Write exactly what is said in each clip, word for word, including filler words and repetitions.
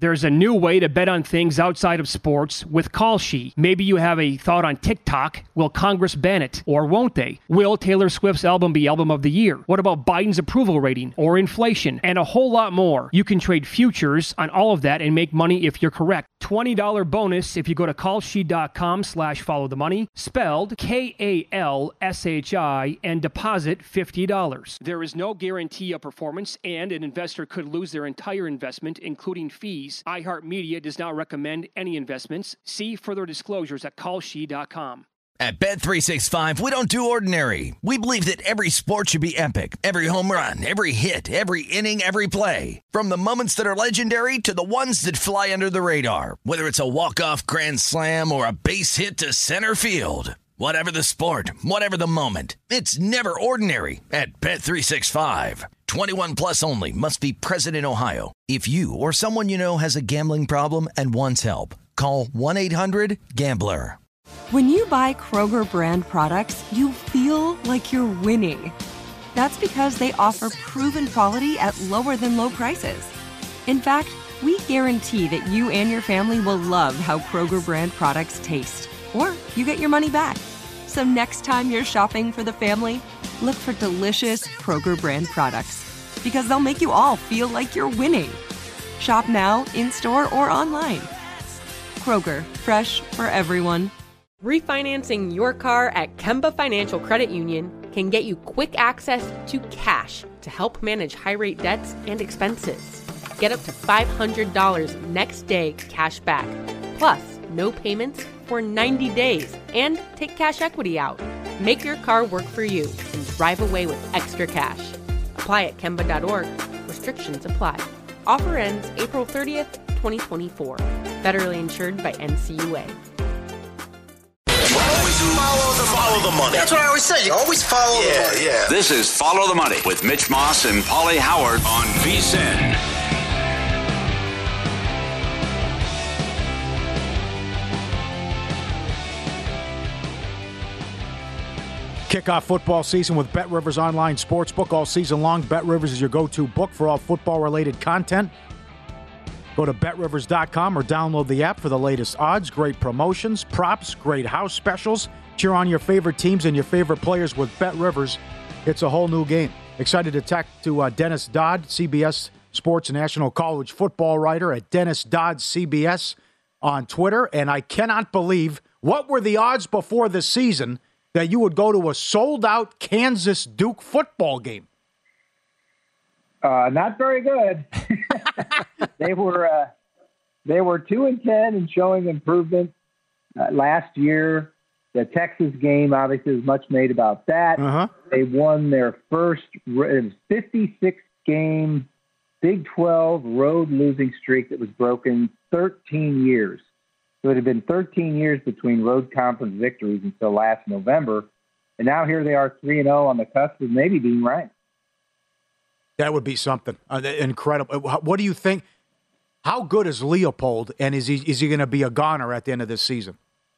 There's a new way to bet on things outside of sports with Kalshi. Maybe you have a thought on TikTok. Will Congress ban it? Or won't they? Will Taylor Swift's album be Album of the Year? What about Biden's approval rating? Or inflation? And a whole lot more. You can trade futures on all of that and make money if you're correct. twenty dollars bonus if you go to kalshi.com slash follow the money, spelled K A L S H I, and deposit fifty dollars. There is no guarantee of performance, and an investor could lose their entire investment, including fees. iHeartMedia does not recommend any investments. See further disclosures at kalshi dot com. At Bet three sixty-five, we don't do ordinary. We believe that every sport should be epic. Every home run, every hit, every inning, every play. From the moments that are legendary to the ones that fly under the radar. Whether it's a walk-off grand slam or a base hit to center field. Whatever the sport, whatever the moment, it's never ordinary at Bet three sixty-five. twenty-one plus only. Must be present in Ohio. If you or someone you know has a gambling problem and wants help, call one eight hundred gambler. When you buy Kroger brand products, you feel like you're winning. That's because they offer proven quality at lower than low prices. In fact, we guarantee that you and your family will love how Kroger brand products taste, or you get your money back. So next time you're shopping for the family, look for delicious Kroger brand products, because they'll make you all feel like you're winning. Shop now, in-store, or online. Kroger, fresh for everyone. Refinancing your car at Kemba Financial Credit Union can get you quick access to cash to help manage high-rate debts and expenses. Get up to five hundred dollars next day cash back, plus no payments for ninety days, and take cash equity out. Make your car work for you and drive away with extra cash. Apply at Kemba dot org. Restrictions apply. Offer ends April thirtieth, twenty twenty-four. Federally insured by N C U A. Always follow the, follow the money. That's what I always say. You always follow yeah, the money. Yeah. This is Follow the Money with Mitch Moss and Paulie Howard on V S I N. Kickoff football season with BetRivers Online Sportsbook all season long. BetRivers is your go-to book for all football-related content. Go to bet rivers dot com or download the app for the latest odds, great promotions, props, great house specials. Cheer on your favorite teams and your favorite players with BetRivers. It's a whole new game. Excited to talk to uh, Dennis Dodd, C B S Sports National College football writer at Dennis Dodd C B S on Twitter. And I cannot believe, what were the odds before the season that you would go to a sold-out Kansas Duke football game? Uh, not very good. they were uh, they were two and ten and showing improvement uh, last year. The Texas game obviously was much made about that. Uh-huh. They won their first fifty-six game Big twelve road losing streak that was broken thirteen years. So it had been thirteen years between road conference victories until last November, and now here they are three and zero on the cusp of maybe being ranked. That would be something uh, incredible. What do you think? How good is Leopold, and is he is he going to be a goner at the end of this season?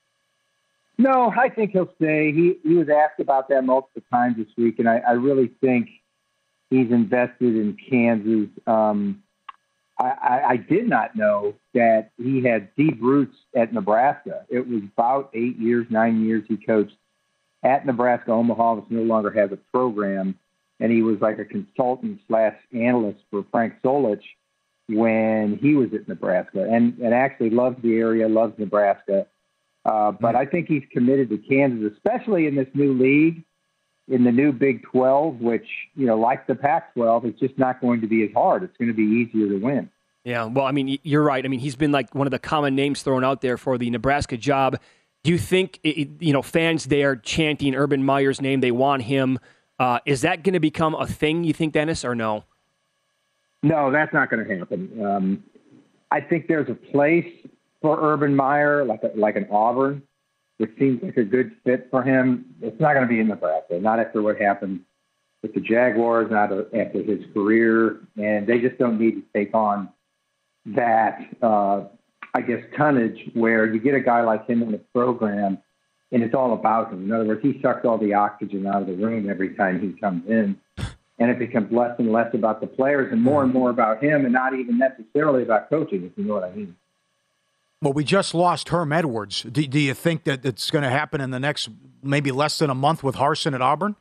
No, I think he'll stay. He he was asked about that multiple times this week, and I, I really think he's invested in Kansas. Um, I, I, I did not know that he had deep roots at Nebraska. It was about eight years, nine years he coached at Nebraska Omaha, which no longer has a program. And he was like a consultant slash analyst for Frank Solich when he was at Nebraska, and, and actually loves the area, loves Nebraska. Uh, but I think he's committed to Kansas, especially in this new league, in the new Big twelve, which, you know, like the Pac twelve, it's just not going to be as hard. It's going to be easier to win. Yeah, well, I mean, you're right. I mean, he's been like one of the common names thrown out there for the Nebraska job. Do you think, it, you know, fans there chanting Urban Meyer's name, they want him? Uh, is that going to become a thing, you think, Dennis, or no? No, that's not going to happen. Um, I think there's a place for Urban Meyer, like a, like an Auburn, which seems like a good fit for him. It's not going to be in Nebraska, not after what happened with the Jaguars, not after his career, and they just don't need to take on that, uh, I guess, tonnage where you get a guy like him in the program, and it's all about him. In other words, he sucks all the oxygen out of the room every time he comes in. and it becomes less and less about the players and more and more about him, and not even necessarily about coaching, if you know what I mean. Well, we just lost Herm Edwards. Do, do you think that it's going to happen in the next maybe less than a month with Harsin at Auburn?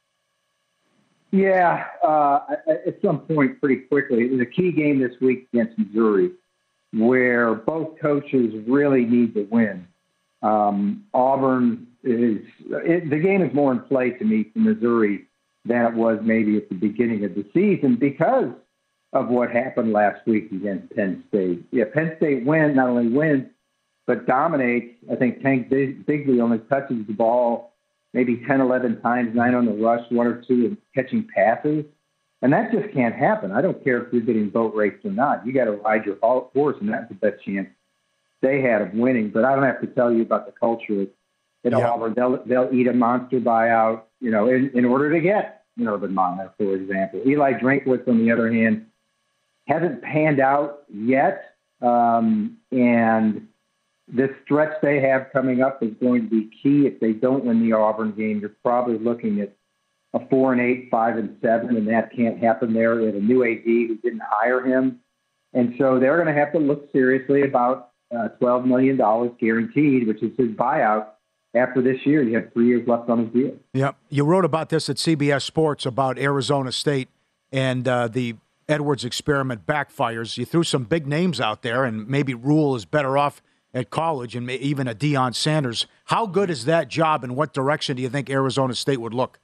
Yeah, uh, at some point pretty quickly. It was a key game this week against Missouri where both coaches really need to win. Um, Auburn is it, – the game is more in play to me for Missouri than it was maybe at the beginning of the season because of what happened last week against Penn State. Yeah, Penn State win, not only wins, but dominates. I think Tank Bigsby only touches the ball maybe ten, eleven times, nine on the rush, one or two in catching passes. And that just can't happen. I don't care if you're getting boat raced or not. You got to ride your horse, and that's the best chance they had of winning. But I don't have to tell you about the culture at yeah. Auburn. They'll, they'll eat a monster buyout, you know, in, in order to get Urban Meyer, for example. Eli Drinkwitz, on the other hand, hasn't panned out yet. Um, and this stretch they have coming up is going to be key. If they don't win the Auburn game, you're probably looking at a four and eight, five and seven, and that can't happen there. They have a new A D who didn't hire him. And so they're going to have to look seriously about uh, twelve million dollars guaranteed, which is his buyout after this year. He had three years left on his deal. Yeah. You wrote about this at C B S Sports about Arizona State and uh, the Edwards experiment backfires. You threw some big names out there, and maybe Rule is better off at college, and even a Deion Sanders. How good is that job, and what direction do you think Arizona State would look?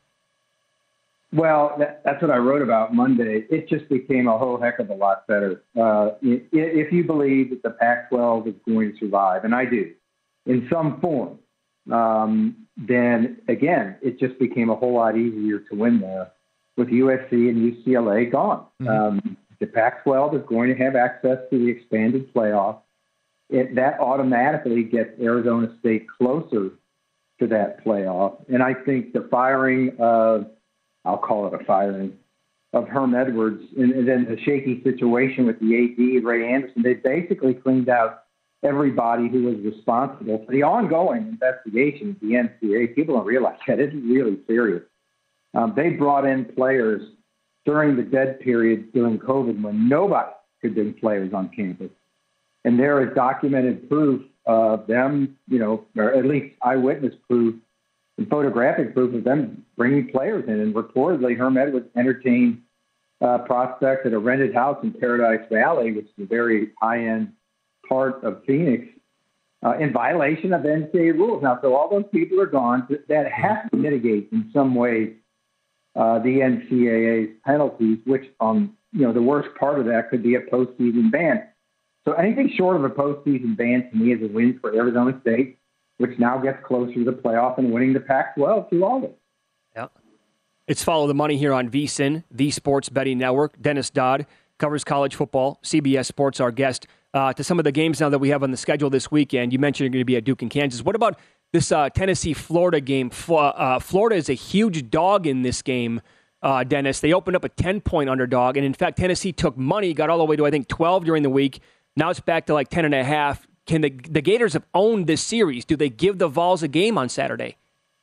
Well, that, that's what I wrote about Monday. It just became a whole heck of a lot better. Uh, if you believe that the Pac twelve is going to survive, and I do, in some form, um, then, again, it just became a whole lot easier to win there with U S C and U C L A gone. Mm-hmm. Um, the Pac twelve is going to have access to the expanded playoff. It, that automatically gets Arizona State closer to that playoff. And I think the firing of, I'll call it a firing, of Herm Edwards, and, and then the shaky situation with the A D, Ray Anderson, they basically cleaned out everybody who was responsible for the ongoing investigation of the N C A A. People don't realize that. It's really serious. Um, they brought in players during the dead period during COVID when nobody could bring players on campus. And there is documented proof of them, you know, or at least eyewitness proof and photographic proof of them bringing players in. And reportedly, Herm Edwards entertained uh, prospects at a rented house in Paradise Valley, which is a very high-end part of Phoenix, uh, in violation of N C A A rules. Now, so all those people are gone. That has to mitigate in some ways uh, the N C A A's penalties, which, um, you know, the worst part of that could be a postseason ban. So anything short of a postseason ban to me is a win for Arizona State, which now gets closer to the playoff and winning the Pac twelve through August. Yeah. It's Follow the Money here on VSiN, the Sports Betting Network. Dennis Dodd covers college football. C B S Sports, our guest. Uh, to some of the games now that we have on the schedule this weekend, you mentioned you're going to be at Duke and Kansas. What about this uh, Tennessee-Florida game? Uh, Florida is a huge dog in this game, uh, Dennis. They opened up a ten-point underdog, and in fact, Tennessee took money, got all the way to, I think, twelve during the week. Now it's back to like ten and a half. Can the the Gators have owned this series? Do they give the Vols a game on Saturday?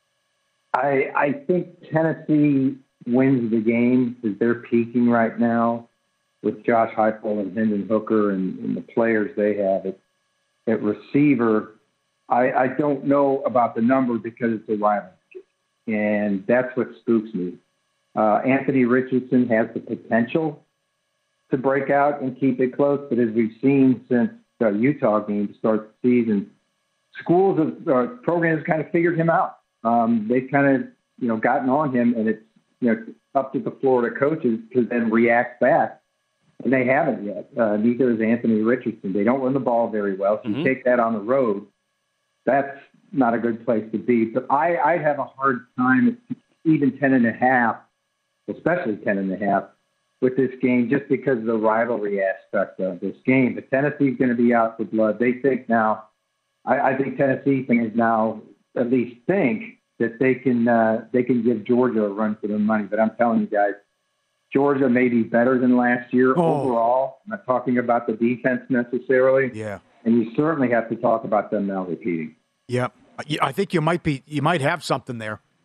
I I think Tennessee wins the game because they're peaking right now with Josh Heupel and Hendon Hooker and, and the players they have at, at receiver. I, I don't know about the number because it's a rivalry, and that's what spooks me. Uh, Anthony Richardson has the potential to break out and keep it close, but as we've seen since the Utah game to start the season, schools have, uh, programs kind of figured him out. Um, they've kind of, you know, gotten on him, and it's, you know, up to the Florida coaches to then react back, and they haven't yet. Uh, neither is Anthony Richardson. They don't run the ball very well, so mm-hmm. you take that on the road, that's not a good place to be. But I, I'd have a hard time at even ten and a half, especially ten and a half, with this game, just because of the rivalry aspect of this game. But Tennessee's going to be out for blood. They think now, I, I think Tennessee fans now at least think that they can uh, they can give Georgia a run for their money. But I'm telling you guys, Georgia may be better than last year oh. overall. I'm not talking about the defense necessarily. Yeah. And you certainly have to talk about them now repeating. Yeah. I think you might be you might have something there.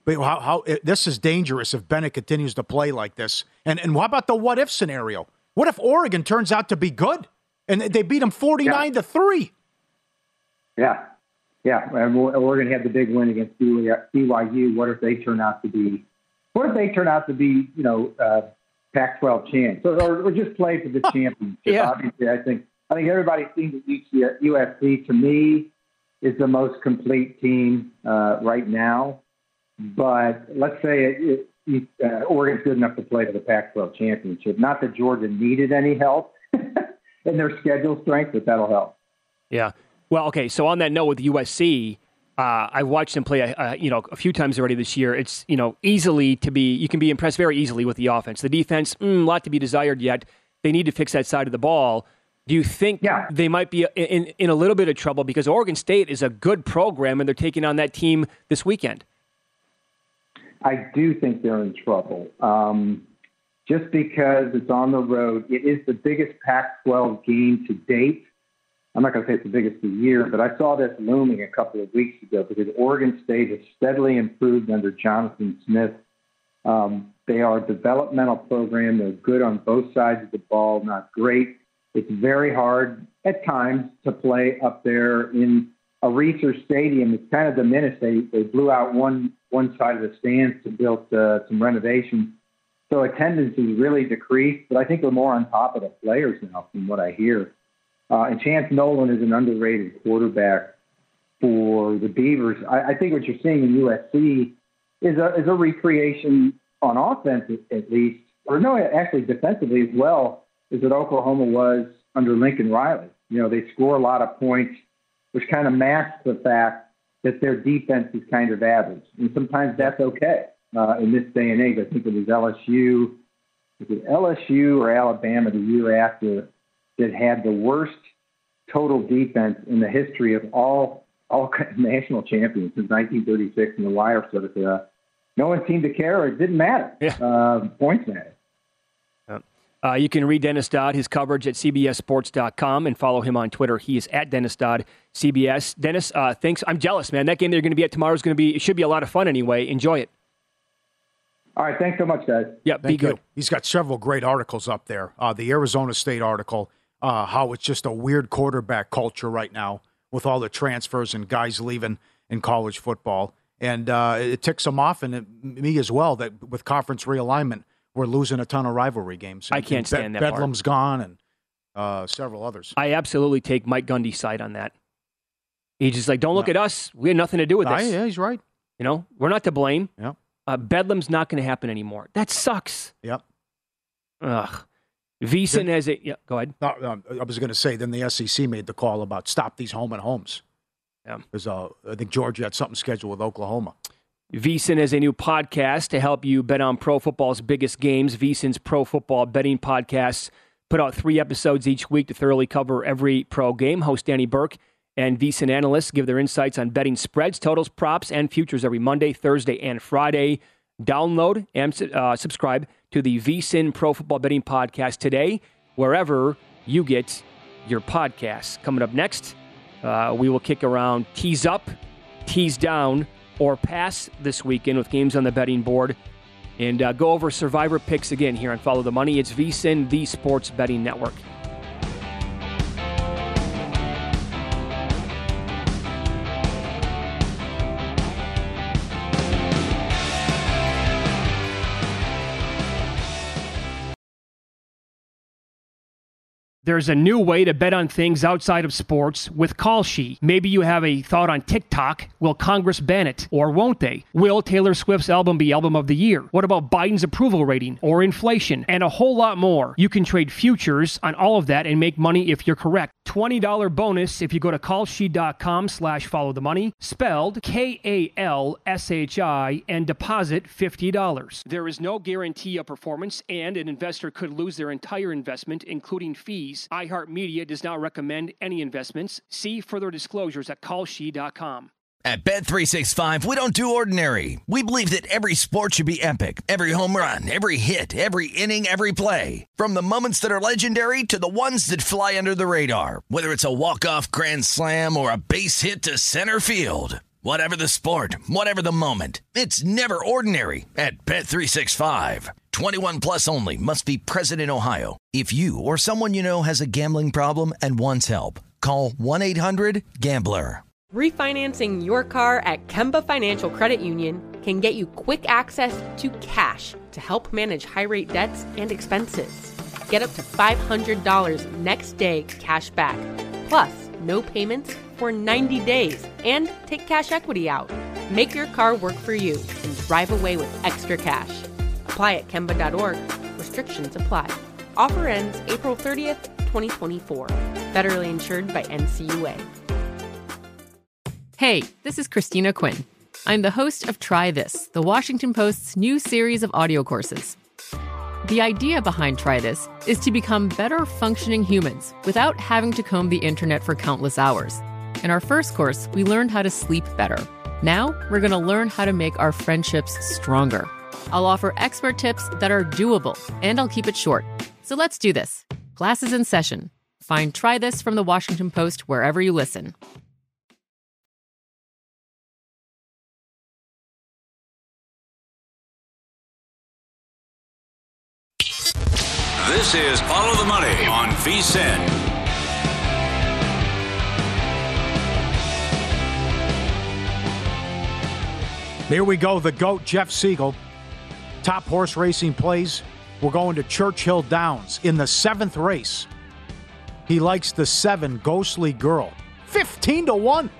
But how, how it, this is dangerous if Bennett continues to play like this. And and what about the what if scenario? What if Oregon turns out to be good and they beat them forty-nine to three? Yeah, yeah. And Oregon had the big win against B Y U. What if they turn out to be? What if they turn out to be, you know, uh, Pac twelve champs, or, or, or just play for the championship? Yeah. Obviously, I think I think everybody's seen that U S C, to me, is the most complete team uh, right now. But let's say it, it, uh, Oregon's good enough to play for the Pac twelve championship. Not that Georgia needed any help in their schedule strength, but that'll help. Yeah. Well, okay. So on that note, with U S C. Uh, I've watched them play, uh, you know, a few times already this year. It's, you know, easily to be, you can be impressed very easily with the offense. The defense, mm, a lot to be desired yet. They need to fix that side of the ball. Do you think yeah. they might be in, in a little bit of trouble because Oregon State is a good program and they're taking on that team this weekend? I do think they're in trouble. Um, just because it's on the road, it is the biggest Pac twelve game to date. I'm not going to say it's the biggest of the year, but I saw this looming a couple of weeks ago because Oregon State has steadily improved under Jonathan Smith. Um, they are a developmental program. They're good on both sides of the ball, not great. It's very hard at times to play up there in a Reser Stadium. It's kind of diminished. They, they blew out one, one side of the stands to build uh, some renovations. So attendance has really decreased, but I think we're more on top of the players now from what I hear. Uh, and Chance Nolan is an underrated quarterback for the Beavers. I, I think what you're seeing in U S C is a, is a recreation on offense, at, at least, or no, actually defensively as well, is what Oklahoma was under Lincoln Riley. You know, they score a lot of points, which kind of masks the fact that their defense is kind of average. And sometimes that's okay uh, in this day and age. I think it was L S U, was it L S U or Alabama the year after that had the worst total defense in the history of all all national champions since nineteen thirty-six in the wire. So that uh, no one seemed to care, or it didn't matter. Yeah. Uh, points matter. Uh, you can read Dennis Dodd, his coverage at C B S Sports dot com, and follow him on Twitter. He is at Dennis Dodd, C B S. Dennis, uh, thanks. I'm jealous, man. That game they're going to be at tomorrow is going to be, it should be a lot of fun anyway. Enjoy it. All right. Thanks so much, guys. Yeah, Thank be good. You. He's got several great articles up there. Uh, the Arizona State article, uh, how it's just a weird quarterback culture right now with all the transfers and guys leaving in college football. And uh, it ticks them off, and it, me as well, that with conference realignment, we're losing a ton of rivalry games. And, I can't stand Be- that Bedlam's part. gone, and uh, several others. I absolutely take Mike Gundy's side on that. He's just like, don't look No. at us. We had nothing to do with Ah, this. yeah, he's right. You know, we're not to blame. Yep. Uh, Bedlam's not going to happen anymore. That sucks. Yep. Ugh. VSiN has it. Yeah, go ahead. No, um, I was going to say, then the S E C made the call about stop these home and homes. Yeah. Because uh, I think Georgia had something scheduled with Oklahoma. VSiN has a new podcast to help you bet on pro football's biggest games. VSiN's Pro Football Betting Podcasts put out three episodes each week to thoroughly cover every pro game. Host Danny Burke and VSiN analysts give their insights on betting spreads, totals, props, and futures every Monday, Thursday, and Friday. Download and uh, subscribe to the VSiN Pro Football Betting Podcast today, wherever you get your podcasts. Coming up next, uh, we will kick around tease up, tease down, or pass this weekend with games on the betting board, and uh, go over Survivor picks again here on Follow the Money. It's VSiN, the Sports Betting Network. There's a new way to bet on things outside of sports with Kalshi. Maybe you have a thought on TikTok. Will Congress ban it, or won't they? Will Taylor Swift's album be album of the year? What about Biden's approval rating or inflation? And a whole lot more. You can trade futures on all of that and make money if you're correct. twenty dollars bonus if you go to kalshi.com slash follow the money, spelled K A L S H I, and deposit fifty dollars. There is no guarantee of performance, and an investor could lose their entire investment, including fees. iHeartMedia does not recommend any investments. See further disclosures at kalshi dot com. At Bet three sixty-five, we don't do ordinary. We believe that every sport should be epic. Every home run, every hit, every inning, every play. From the moments that are legendary to the ones that fly under the radar. Whether it's a walk-off grand slam or a base hit to center field. Whatever the sport, whatever the moment, it's never ordinary at Bet three sixty-five. twenty-one plus only. Must be present in Ohio. If you or someone you know has a gambling problem and wants help, call one eight hundred gambler. Refinancing your car at Kemba Financial Credit Union can get you quick access to cash to help manage high-rate debts and expenses. Get up to five hundred dollars next day cash back, plus no payments for ninety days, and take cash equity out. Make your car work for you and drive away with extra cash. Apply at Kemba dot org. Restrictions apply. Offer ends April thirtieth, twenty twenty-four. Federally insured by N C U A. Hey, this is Christina Quinn. I'm the host of Try This, the Washington Post's new series of audio courses. The idea behind Try This is to become better functioning humans without having to comb the internet for countless hours. In our first course, we learned how to sleep better. Now, we're going to learn how to make our friendships stronger. I'll offer expert tips that are doable, and I'll keep it short. So let's do this. Class is in session. Find Try This from the Washington Post wherever you listen. This is Follow the Money on V S I N. Here we go. The GOAT, Jeff Siegel. Top horse racing plays. We're going to Churchill Downs in the seventh race. He likes the seven, Ghostly Girl. fifteen to one.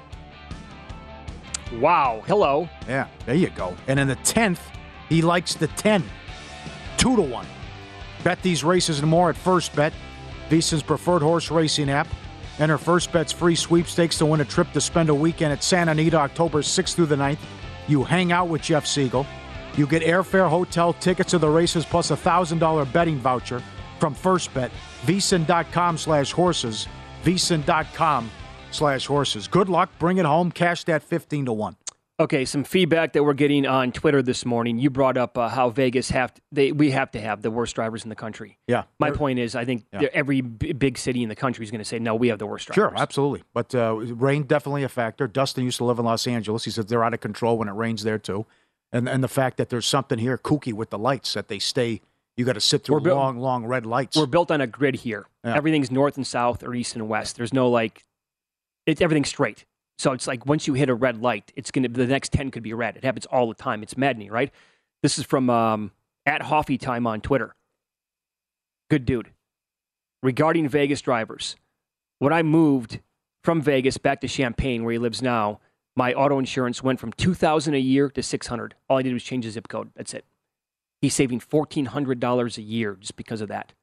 Wow. Hello. Yeah, there you go. And in the tenth, he likes the ten. two to one. Bet these races and more at First Bet, VSiN's preferred horse racing app. Enter First Bet's free sweepstakes to win a trip to spend a weekend at Santa Anita October sixth through the ninth. You hang out with Jeff Siegel. You get airfare, hotel, tickets to the races, plus a one thousand dollars betting voucher from First Bet. VSiN.com slash horses. VSiN.com slash horses. Good luck. Bring it home. Cash that fifteen to one. Okay, some feedback that we're getting on Twitter this morning. You brought up uh, how Vegas have to, they we have to have the worst drivers in the country. Yeah. My point is, I think yeah. every b- big city in the country is going to say, no, we have the worst drivers. Sure, absolutely. But uh, rain definitely a factor. Dustin used to live in Los Angeles. He says they're out of control when it rains there too. And and the fact that there's something here kooky with the lights, that they stay, you got to sit through built, long, long red lights. We're built on a grid here. Yeah. Everything's north and south or east and west. There's no like, it's everything's straight. So it's like once you hit a red light, it's gonna the next ten could be red. It happens all the time. It's maddening, right? This is from um, at Hoffy Time on Twitter. Good dude. Regarding Vegas drivers, when I moved from Vegas back to Champaign, where he lives now, my auto insurance went from two thousand dollars a year to six hundred dollars. All I did was change the zip code. That's it. He's saving fourteen hundred dollars a year just because of that.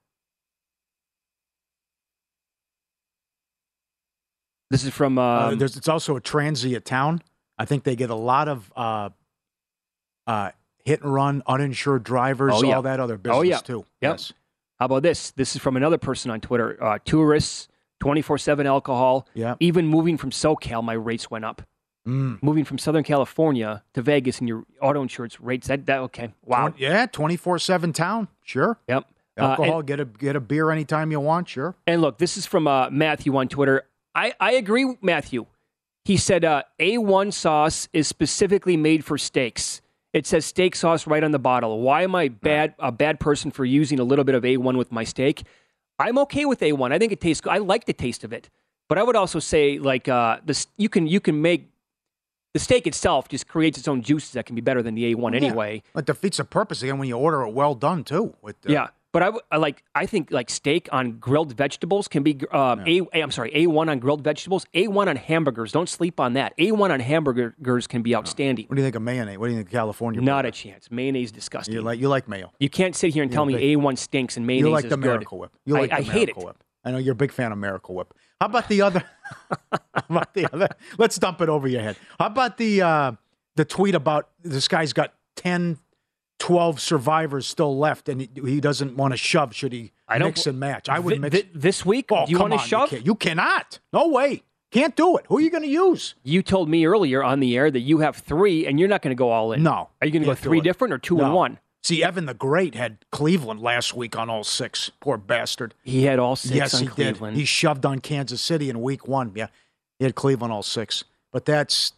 This is from... Um, uh, there's, it's also a transient town. I think they get a lot of uh, uh, hit and run, uninsured drivers, oh, yeah. all that other business oh, yeah. too. Yep. Yes. How about this? This is from another person on Twitter. Uh, tourists, twenty-four seven alcohol. Yeah. Even moving from SoCal, my rates went up. Mm. Moving from Southern California to Vegas and your auto insurance rates, that, that okay. Wow. Yeah, twenty-four seven town. Sure. Yep. Alcohol, uh, and, get a get a beer anytime you want, sure. And look, this is from uh, Matthew on Twitter. I, I agree with Matthew. He said uh, A one sauce is specifically made for steaks. It says steak sauce right on the bottle. Why am I bad a bad person for using a little bit of A one with my steak? I'm okay with A one. I think it tastes good. I like the taste of it. But I would also say, like, uh, this, you can you can make the steak itself just creates its own juices that can be better than the A one yeah. anyway. It defeats the purpose again when you order it well done too. With uh, yeah. But I, I like. I think like steak on grilled vegetables can be um, yeah. a. I'm sorry, A one on grilled vegetables. A one on hamburgers. Don't sleep on that. A one on hamburgers can be outstanding. What do you think of mayonnaise? What do you think of California? Not burger? a chance. Mayonnaise is disgusting. You like you like mayo. You can't sit here and tell you're me A one stinks and mayonnaise you like is the good. Miracle Whip. You like I, the I Miracle hate it. Whip. I know you're a big fan of Miracle Whip. How about the other? How about the other? Let's dump it over your head. How about the uh, the tweet about this guy's got ten, twelve survivors still left, and he, he doesn't want to shove. Should he I don't, mix and match? I would th- mix. Th- this week, oh, do you want to on, shove? You, you cannot. No way. Can't do it. Who are you going to use? You told me earlier on the air that you have three, and you're not going to go all in. No. Are you going to go three different or two no. and one? See, Evan the Great had Cleveland last week on all six. Poor bastard. He had all six yes, on he Cleveland. Did. He shoved on Kansas City in week one. Yeah, he had Cleveland all six. But that's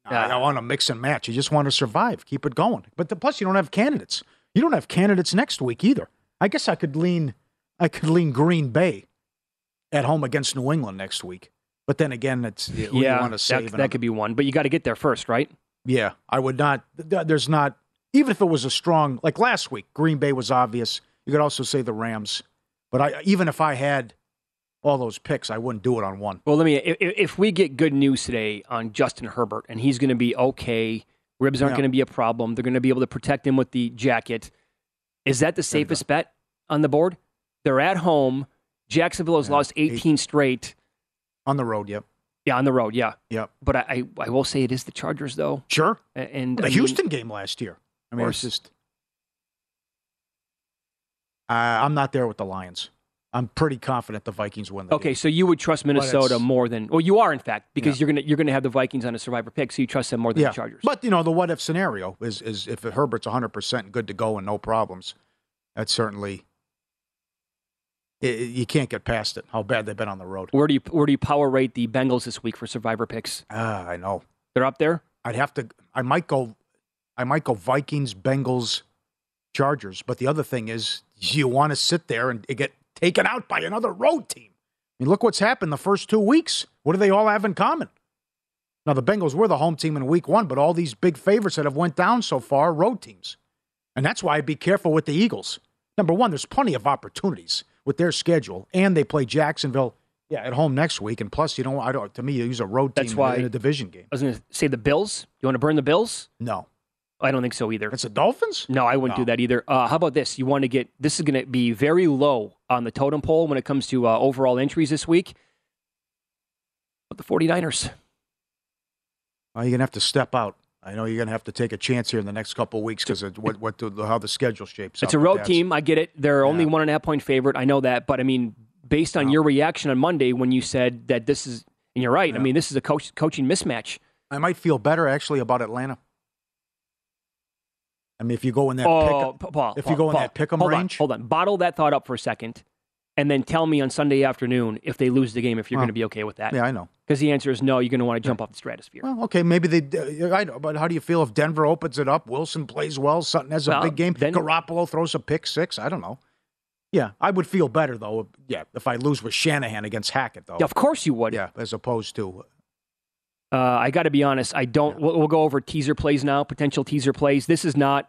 I don't want to mix and match. You just want to survive. Keep it going. But the, plus, you don't have candidates. You don't have candidates next week either. I guess I could lean I could lean Green Bay at home against New England next week. But then again, it's who yeah, you want to save. that, that could be one. But you got to get there first, right? Yeah, I would not. There's not, even if it was a strong, like last week, Green Bay was obvious. You could also say the Rams. But I, even if I had all those picks, I wouldn't do it on one. Well, let me, if, if we get good news today on Justin Herbert, and he's going to be okay, ribs aren't Yeah. going to be a problem, they're going to be able to protect him with the jacket, is that the safest bet on the board? They're at home. Jacksonville has Yeah, lost eighteen eight. straight. On the road, yep. Yeah, on the road, yeah. Yep. But I, I, I will say it is the Chargers, though. Sure. A- And The I mean, Houston game last year. I mean, it's course. just. Uh, I'm not there with the Lions. I'm pretty confident the Vikings win the Okay, game. so you would trust Minnesota it's- more than, well, you are in fact, because Yeah. you're gonna you're gonna have the Vikings on a survivor pick, so you trust them more than Yeah, the Chargers. but you know the what if scenario is is if Herbert's one hundred percent good to go and no problems, that's certainly i- i- you can't get past it. How bad they've been on the road. Where do you where do you power rate the Bengals this week for survivor picks? Ah, I know. They're up there. I'd have to. I might go. I might go Vikings, Bengals, Chargers. But the other thing is, you want to sit there and get taken out by another road team. I mean, look what's happened the first two weeks. What do they all have in common? Now, the Bengals were the home team in week one, but all these big favorites that have went down so far are road teams. And that's why I'd be careful with the Eagles. Number one, there's plenty of opportunities with their schedule, and they play Jacksonville, yeah, at home next week. And plus, you know, I don't. To me, you use a road team That's in, why- a, in a division game. I was going to say the Bills. You want to burn the Bills? No, I don't think so either. it's the Dolphins. No, I wouldn't No. do that either. Uh, how about this? You want to get this is going to be very low on the totem pole when it comes to uh, overall entries this week. But the 49ers. Well, you're gonna have to step out. I know you're gonna have to take a chance here in the next couple of weeks because what what the, how the schedule shapes up. It's a but road that's- team. I get it. They're only Yeah. one and a half point favorite. I know that, but I mean, based on No. your reaction on Monday when you said that this is, and you're right. I Yeah. mean, this is a coach, coaching mismatch. I might feel better actually about Atlanta. I mean, if you go in that Oh, pick, Pa- Paul, if Paul, you go in Paul, that pick 'em hold range, On, hold on. Bottle that thought up for a second, and then tell me on Sunday afternoon if they lose the game, if you're Well, going to be okay with that. yeah, I know. Because the answer is no. You're going to want to jump off the stratosphere. Well, okay, maybe they. I know, but how do you feel if Denver opens it up? Wilson plays well. Sutton has a Well, big game. then- Garoppolo throws a pick six. I don't know. Yeah, I would feel better though. Yeah, if I lose with Shanahan against Hackett though. Yeah, of course you would. Yeah, as opposed to Uh, I got to be honest. I don't. We'll, we'll go over teaser plays now. Potential teaser plays. This is not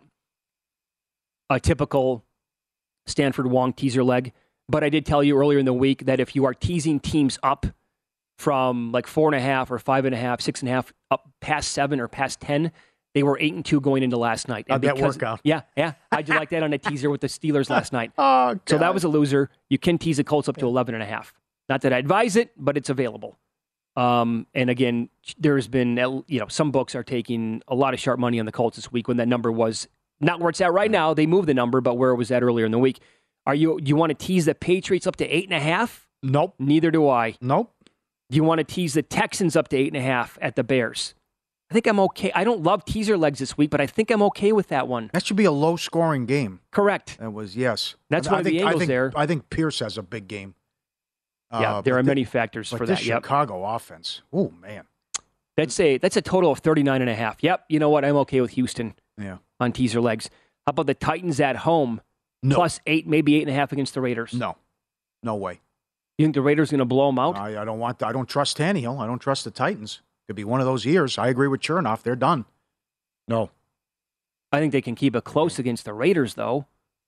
a typical Stanford Wong teaser leg, but I did tell you earlier in the week that if you are teasing teams up from like four and a half or five and a half, six and a half, up past seven or past ten, they were eight and two going into last night. How'd that work out? Yeah, yeah. How'd you like that on a teaser with the Steelers last night? Oh, So that God. was a loser. You can tease the Colts up to eleven and a half. Not that I advise it, but it's available. Um, and again, there's been, you know, some books are taking a lot of sharp money on the Colts this week when that number was not where it's at right now. They moved the number, but where it was at earlier in the week. Are you, you want to tease the Patriots up to eight and a half? Nope. Neither do I. Nope. Do you want to tease the Texans up to eight and a half at the Bears? I think I'm okay. I don't love teaser legs this week, but I think I'm okay with that one. That should be a low scoring game. Correct. It was, yes. That's I one of think, the I angles think, there. I think Pierce has a big game. Yeah, Uh, there but are thi- many factors but for this that. Yep. Chicago offense. Oh, man. That's a that's a total of thirty-nine and a half. Yep. You know what? I'm okay with Houston Yeah. on teaser legs. How about the Titans at home? No. Plus eight, maybe eight and a half against the Raiders. No. No way. You think the Raiders are going to blow them out? I, I don't want. I don't trust Tannehill. I don't trust the Titans. Could be one of those years. I agree with Chernoff. They're done. No. I think they can keep it close against the Raiders, though.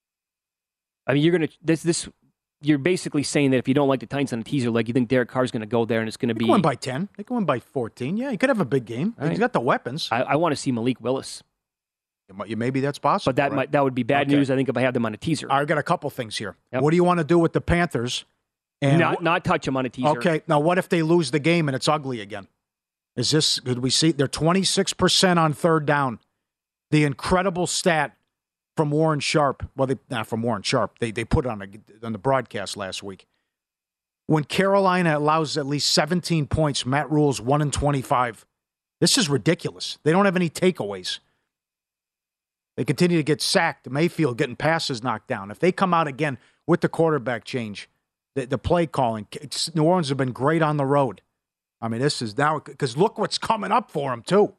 I mean, you're going to this this. You're basically saying that if you don't like the Titans on a teaser leg, you think Derek Carr's going to go there and it's going to They be. can win by ten. They can win by fourteen. Yeah, he could have a big game. All He's right. got the weapons. I, I want to see Malik Willis, Maybe that's possible. but that right? might that would be bad Okay. news. I think if I had them on a teaser, I've got a couple things here. Yep. What do you want to do with the Panthers? And not not touch them on a teaser. okay, now what if they lose the game and it's ugly again? Is this? Could we see? They're twenty-six percent on third down. The incredible stat from Warren Sharp. Well, they not from Warren Sharp. They they put it on a, on the broadcast last week. When Carolina allows at least seventeen points, Matt Rule's one in twenty-five. This is ridiculous. They don't have any takeaways. They continue to get sacked. Mayfield getting passes knocked down. If they come out again with the quarterback change, the, the play calling, it's, New Orleans have been great on the road. I mean, this is now because look what's coming up for them too.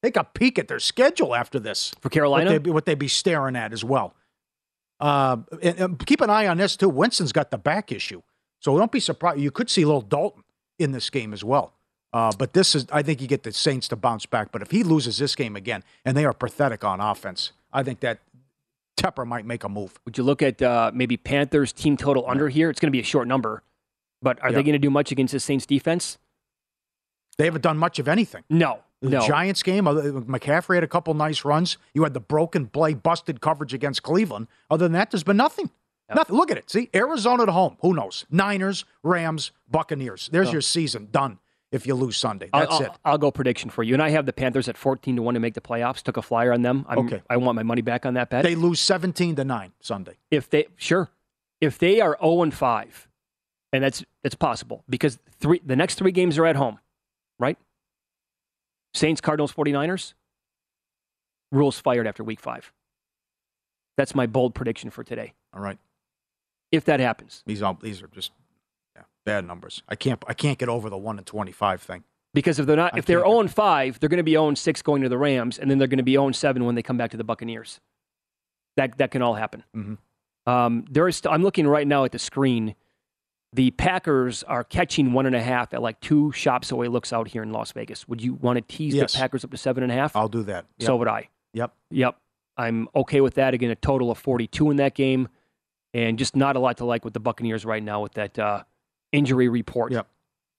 Take a peek at their schedule after this. For Carolina? What they'd, what they'd be staring at as well. Uh, and, and keep an eye on this, too. Winston's got the back issue. So don't be surprised. You could see a little Dalton in this game as well. Uh, but this is, I think you get the Saints to bounce back. But if he loses this game again, and they are pathetic on offense, I think that Tepper might make a move. Would you look at uh, maybe Panthers team total under here? It's going to be a short number. But are yeah. they going to do much against the Saints defense? They haven't done much of anything. No. The no. Giants game, McCaffrey had a couple nice runs. You had the broken play, busted coverage against Cleveland. Other than that, there's been nothing. Yep. Nothing. Look at it. See, Arizona at home. Who knows? Niners, Rams, Buccaneers. There's oh. your season done if you lose Sunday. That's I'll, it. I'll, I'll go prediction for you. And I have the Panthers at fourteen to one to make the playoffs. Took a flyer on them. I'm, okay. I want my money back on that bet. They lose seventeen to nine Sunday. If they, sure. If they are oh and five, and that's that's possible, because three the next three games are at home, right? Saints, Cardinals, 49ers. Rules fired after week five. That's my bold prediction for today. All right. If that happens. These are, these are just yeah, bad numbers. I can't I can't get over the one and twenty-five thing. Because if they're not, I if they're oh and five, they're going to be oh and six going to the Rams, and then they're going to be oh and seven when they come back to the Buccaneers. That that can all happen. Mm-hmm. Um, there is. St- I'm looking right now at the screen. The Packers are catching one and a half at like two shops away looks out here in Las Vegas. Would you want to tease yes. the Packers up to seven and a half? I'll do that. Yep. So would I. Yep. Yep. I'm okay with that. Again, a total of forty-two in that game, and just not a lot to like with the Buccaneers right now with that uh, injury report. Yep.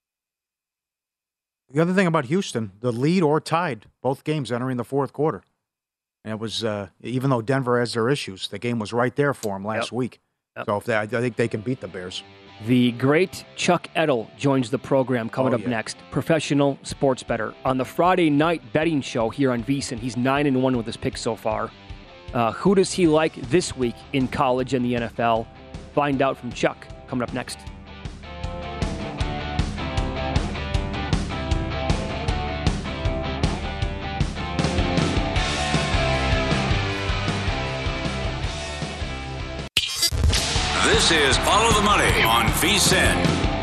The other thing about Houston, the lead or tied, both games entering the fourth quarter. And it was, uh, even though Denver has their issues, the game was right there for them last yep. week. Yep. So if they, I think they can beat the Bears. The great Chuck Edel joins the program coming oh, up yeah. next. Professional sports bettor on the Friday night betting show here on VSiN. He's nine and one with his picks so far. Uh, who does he like this week in college and the N F L? Find out from Chuck coming up next. This is Follow the Money on VSiN.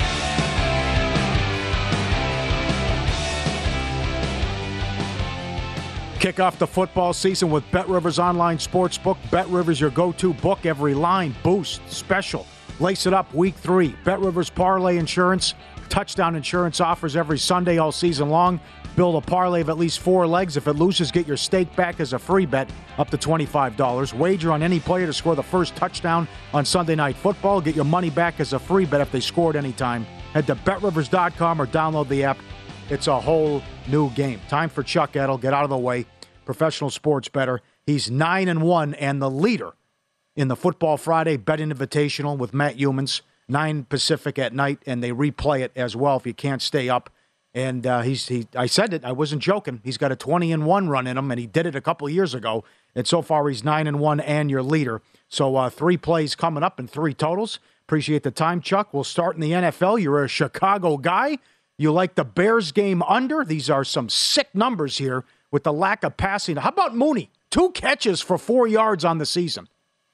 Kick off the football season with BetRivers Online Sportsbook. BetRivers, your go-to book. Every line, boost, special. Lace it up week three. BetRivers Parlay Insurance. Touchdown Insurance offers every Sunday all season long. Build a parlay of at least four legs. If it loses, get your stake back as a free bet up to twenty-five dollars. Wager on any player to score the first touchdown on Sunday Night Football. Get your money back as a free bet if they score at any time. Head to bet rivers dot com or download the app. It's a whole new game. Time for Chuck Edel. Get out of the way. Professional sports bettor. He's nine and one and the leader in the Football Friday Betting Invitational with Matt Humans. nine Pacific at night, and they replay it as well if you can't stay up. And uh, he's he. I said it. I wasn't joking. He's got a twenty and one run in him, and he did it a couple of years ago. And so far, he's nine and one and your leader. So uh, three plays coming up and three totals. Appreciate the time, Chuck. We'll start in the N F L. You're a Chicago guy. You like the Bears game under. These are some sick numbers here with the lack of passing. How about Mooney? Two catches for four yards on the season.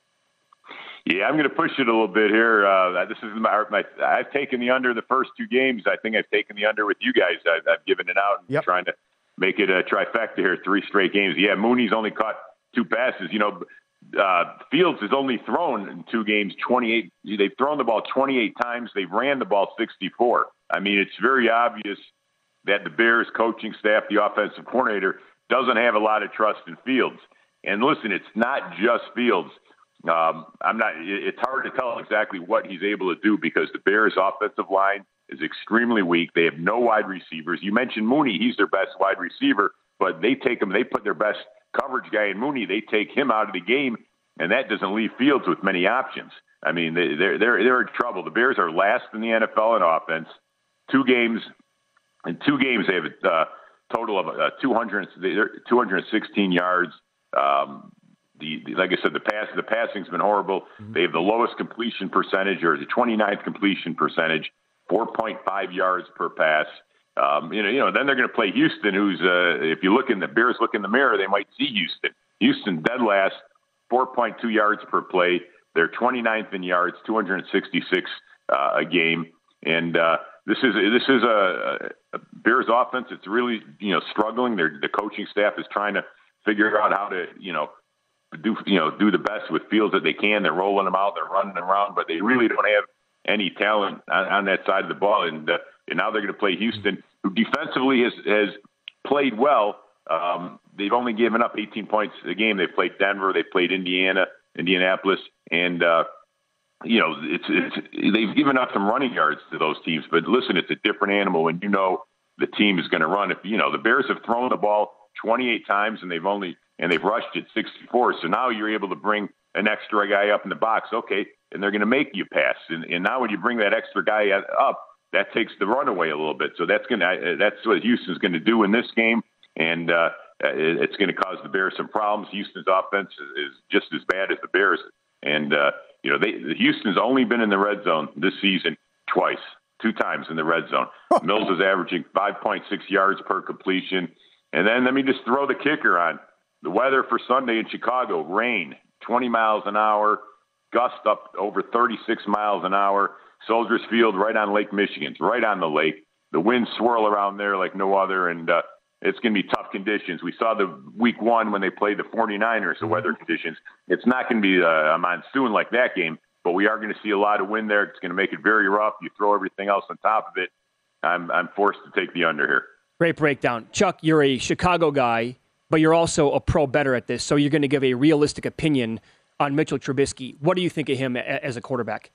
Yeah, I'm going to push it a little bit here. Uh, this is my, my. I've taken the under the first two games. I think I've taken the under with you guys. I've, I've given it out and yep. trying to make it a trifecta here. Three straight games. Yeah, Mooney's only caught two passes. You know, uh, Fields has only thrown in two games twenty-eight. They've thrown the ball twenty-eight times. They've ran the ball sixty-four. I mean, it's very obvious that the Bears coaching staff, the offensive coordinator, doesn't have a lot of trust in Fields. And listen, it's not just Fields. Um, I'm not. It's hard to tell exactly what he's able to do because the Bears' offensive line is extremely weak. They have no wide receivers. You mentioned Mooney; he's their best wide receiver, but they take him. They put their best coverage guy in Mooney. They take him out of the game, and that doesn't leave Fields with many options. I mean, they, they're they're they're in trouble. The Bears are last in the N F L in offense. Two games, in two games they have a uh, total of uh, two hundred, two hundred sixteen yards. Um, The, the, like I said, the pass, the passing's been horrible. Mm-hmm. They have the lowest completion percentage, or the twenty-ninth completion percentage, four point five yards per pass. Um, you know, you know. Then they're going to play Houston, who's uh, if you look in the Bears look in the mirror, they might see Houston. Houston dead last, four point two yards per play. They're twenty-ninth in yards, two hundred sixty-six uh, a game, and uh, this is this is a, a Bears offense, it's really, you know, struggling. They're, the coaching staff is trying to figure out how to, you know, do, you know, do the best with Fields that they can. They're rolling them out. They're running around, but they really don't have any talent on, on that side of the ball. And, uh, and now they're going to play Houston, who defensively has, has played well. Um, they've only given up eighteen points a game. They've played Denver. They've played Indiana, Indianapolis. And, uh, you know, it's, it's, they've given up some running yards to those teams. But listen, it's a different animal when you know the team is going to run. If, you know, the Bears have thrown the ball twenty-eight times and they've only, and they've rushed it sixty-four. So now you're able to bring an extra guy up in the box. Okay. And they're going to make you pass. And, and now when you bring that extra guy up, that takes the run away a little bit. So that's going to, that's what Houston's going to do in this game. And uh, it's going to cause the Bears some problems. Houston's offense is, is just as bad as the Bears. And, uh, you know, they, the Houston's only been in the red zone this season twice, two times in the red zone. Mills is averaging five point six yards per completion. And then let me just throw the kicker on. The weather for Sunday in Chicago, rain, twenty miles an hour, gust up over thirty-six miles an hour. Soldiers Field right on Lake Michigan, right on the lake. The winds swirl around there like no other, and uh, it's going to be tough conditions. We saw the week one when they played the 49ers, the weather conditions. It's not going to be a monsoon like that game, but we are going to see a lot of wind there. It's going to make it very rough. You throw everything else on top of it. I'm, I'm forced to take the under here. Great breakdown. Chuck, you're a Chicago guy, but you're also a pro bettor at this, so you're going to give a realistic opinion on Mitchell Trubisky. What do you think of him as a quarterback?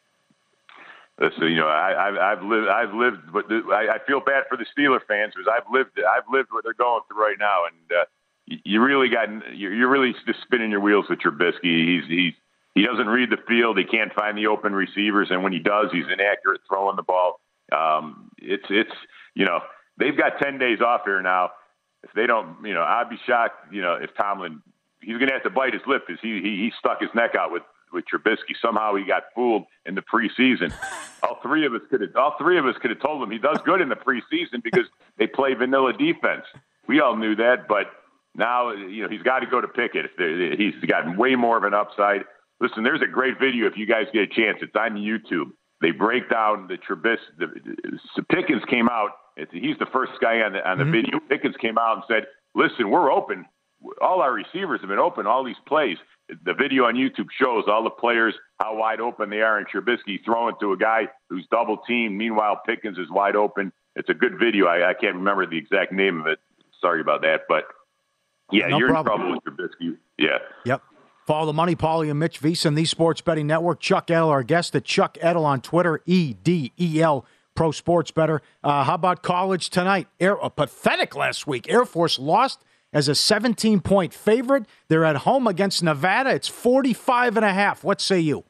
Listen, you know, I, I've, I've lived, I've lived, but I, I feel bad for the Steeler fans because I've lived, I've lived what they're going through right now, and uh, you, you really got, you're really just spinning your wheels with Trubisky. He's, he's, he doesn't read the field. He can't find the open receivers, and when he does, he's inaccurate throwing the ball. Um, it's, it's, you know, they've got ten days off here now. If they don't, you know, I'd be shocked, you know, if Tomlin, he's going to have to bite his lip because he, he, he stuck his neck out with. with Trubisky. Somehow he got fooled in the preseason. All three of us could have, all three of us could have told him he does good in the preseason because they play vanilla defense. We all knew that, but now, you know, he's got to go to Pickett. He's got way more of an upside. Listen, there's a great video if you guys get a chance. It's on YouTube. They break down the Trubisky. The, the, Pickens came out. It's, he's the first guy on the, on the mm-hmm. video. Pickens came out and said, listen, we're open. All our receivers have been open, all these plays. The video on YouTube shows all the players, how wide open they are, and Trubisky throwing to a guy who's double teamed. Meanwhile, Pickens is wide open. It's a good video. I, I can't remember the exact name of it. Sorry about that. But, yeah, no you're problem. in trouble with Trubisky. Yeah. Yep. Follow the Money, Paulie and Mitch Vison, the Sports Betting Network. Chuck Edel, our guest at Chuck Edel on Twitter, E D E L, Pro Sports Bettor. Uh, how about college tonight? Air, uh, pathetic last week. Air Force lost as a seventeen-point favorite. They're at home against Nevada. It's forty-five and a half. What say you?